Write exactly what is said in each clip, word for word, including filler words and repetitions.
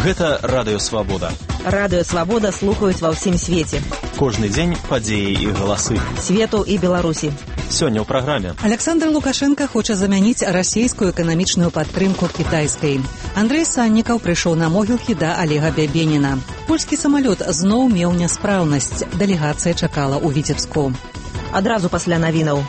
Гэта Радыё Свабода. Радыё Свабода слухаюць ва ўсім свеце. Кожны дзень падзеі і галасы. Свету і Беларусі. Сёння ў праграме. Александр Лукашенко хоча замяніць расійскую эканамічную падтрымку кітайскай. Андрэй Саннікаў прыйшоў на могілкі да Олега Бябеніна. Польскі самалёт зноў меў няспраўнасць. Дэлегацыя чакала ў Віцебску. Адразу пасля навінаў.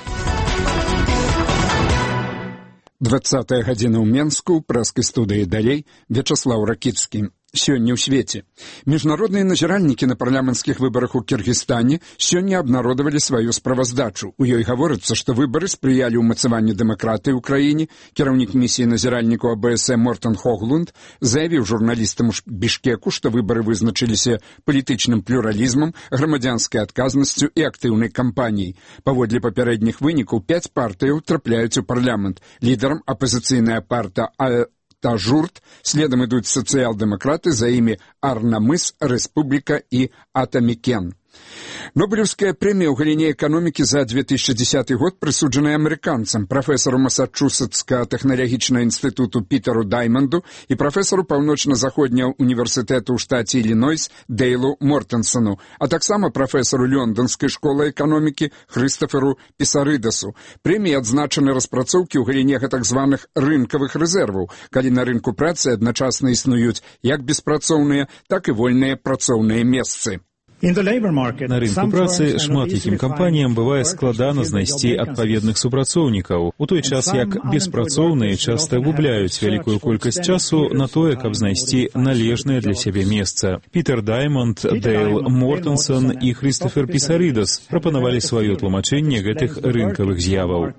двадцатая гадзіна ў Менску, прэскай студыі далей, Вячаслаў Ракіцкі. Сёння ў свеце. Міжнародныя назіральнікі на парламенцкіх выбарах у Кіргізстане сёння абнародавалі сваю справаздачу. У ёй гаворыцца, што выбары спрыялі ўмацаванню дэмакратыі ў краіне. Кіраўнік місіі назіральнікаў А Б С Мортон Хоглунд заявіў журналістам у Бішкеку, што выбары вызначыліся палітычным плюралізмам, грамадзянскай адказнасцю і актыўнай кампаніяй. Паводле папярэдніх вынікаў, пяць партыяў трапляюць у парламент. Лідарам апазіцыйная парта А Тажурт, следам ідуць сацыял-дэмакраты, за імі Арнамыс, Рэспубліка і Атамікен. Нобелевская прэмія ў галіне эканомікі за две тысячи десятый год прысуджаная амерыканцам, прафесару Масачусетскага тэхналагічнага інстытуту Пітеру Дайманду і прафесару паўночна-заходняга універсітэту ў штаце Ілінойс Дейлу Мортенсону, а таксама прафесару Лёнданскай школы эканомікі Хрыстаферу Пісарыдасу. Прэміі адзначаны распрацоўкі ў галіне гэтак званых рынкавых рэзерваў, калі на рынку працы адначасна існуюць як беспрацоўныя, так і вольныя працоўныя месцы. На рынку працы шматлікім кампаніям бывае складана знайсці адпаведных супрацоўнікаў, у той час як беспрацоўныя часта губляюць вялікую колькасць часу на тое, каб знайсці належнае для сябе месца. Пітер Даймонд, Дейл Мортенсон і Хрыстафер Пісарыдас прапанавалі сваё тлумачэнне гэтых рынкавых з'яваў.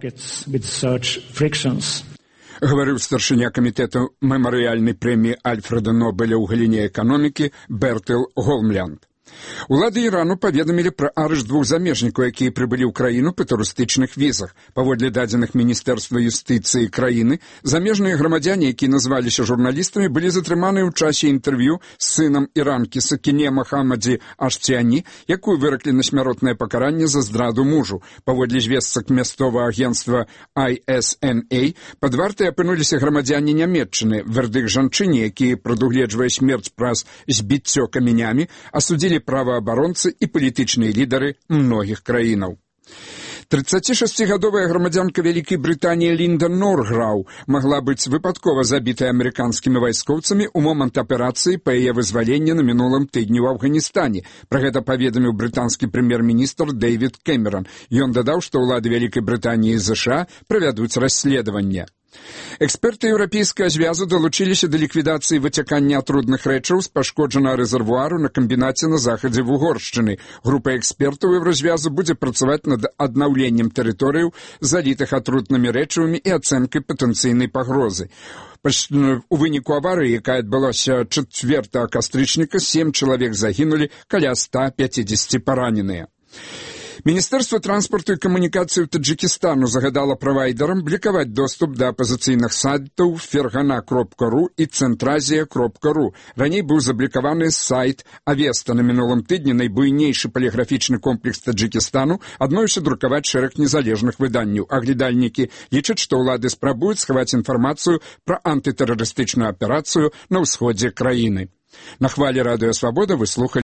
Гаварыў старшыня камітэту мемарыяльнай прэміі Альфрэда Нобеля ў галіне эканомікі Бертэл Голмлянд. Улады Ірану паведамілі пра арышт двух замежнікаў, якія прыбылі ў краіну па турыстычных візах. Паводле дадзеных Міністэрства юстыцыі краіны, замежныя грамадзяне, якія назваліся журналістамі, былі затрыманыя ў часе інтэрв'ю з сынам іранкі Сакіне Махамадзі Аштіяні, якую выраклі на смяротнае пакаранне за здраду мужу. Паводле звестак мясцовага агенцтва I S N A, пад вартай апынуліся грамадзяне Нямецчыны. Вердыкт жанчыне, які прадугледжвае смерць праз збіццё камянямі, асудзілі праваабаронцы і палітычныя лідары многіх краінаў. трыццацішасцігадовая грамадзянка Вялікай Брытаніі Лінда Норграу магла быць выпадкова забітая амерыканскімі вайскоўцамі ў момант аперацыі па яе вызваленні на мінулым тыдні ў Афганістане. Пра гэта паведаміў брытанскі прэм'ер-міністр Дэвід Кэмерон. Ён дадаў, што ўлады Вялікай Брытаніі і ЗША правядуць расследаванне. Эксперты еўрапейскага звязу далучыліся да ліквідацыі выцякання атрутных рэчаў з пашкоджанага рэзервуару на камбінаце на захадзе Вугоршчыны. Група экспертаў еўразвязу будзе працаваць над аднаўленнем тэрыторыяў, залітых атрутнымі рэчывамі і ацэнкай патэнцыйнай пагрозы. У выніку аварыі, якая адбылася чацвёртага кастрычніка, сем чалавек загінулі, каля ста пяцідзесяці параненыя. Міністэрства транспарту і камунікацыі Таджыкістану загадала правайдерам блакаваць доступ да апазіцыйных сайтаў фергана кропка ру і цэнтразія кропка ру. Раней быў заблакаваны сайт Авеста. На мінулым тыдні найбуйнейшы паліграфічны комплекс Таджыкістану адмовіўся друкаваць шэраг незалежных выданняў. Аглядальнікі лічаць, што ўлады спрабуюць схаваць інфармацыю пра антытэрарыстычную аперацыю на ўсходзе краіны. На хвалі Радыё Свабода вы слухалі